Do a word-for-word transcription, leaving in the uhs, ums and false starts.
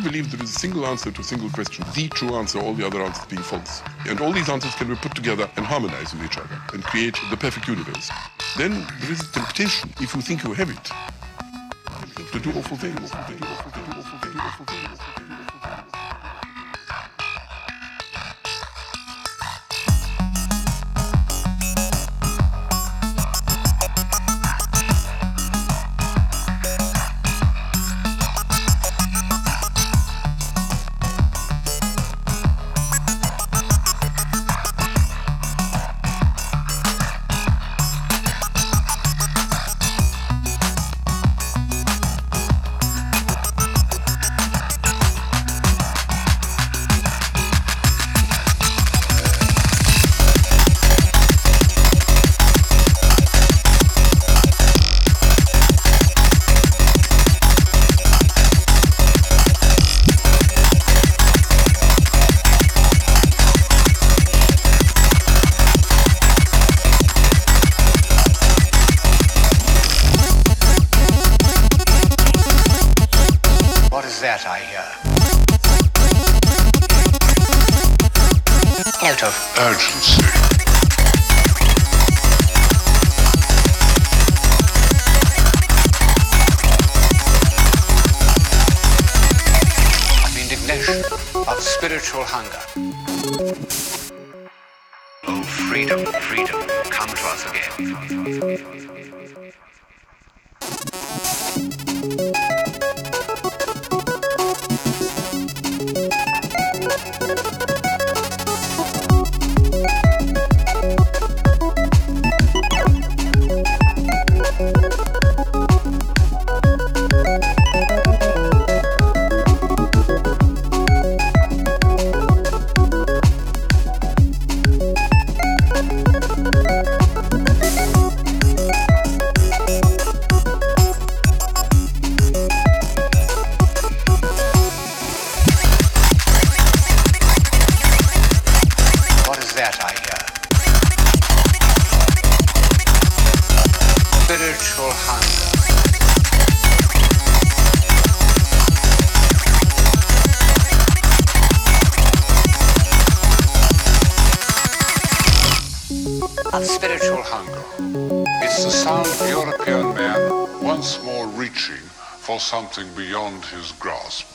believe there is a single answer to a single question, the true answer, all the other answers being false. And all these answers can be put together and harmonize with each other and create the perfect universe. Then there is a temptation, if you think you have it, to do awful things. To do awful things. To do awful things. To do awful things. That I hear. Out of urgency. Of indignation, of spiritual hunger. Oh, freedom, freedom, come to us again. Spiritual hunger. Of spiritual hunger. It's the sound of European man once more reaching for something beyond his grasp.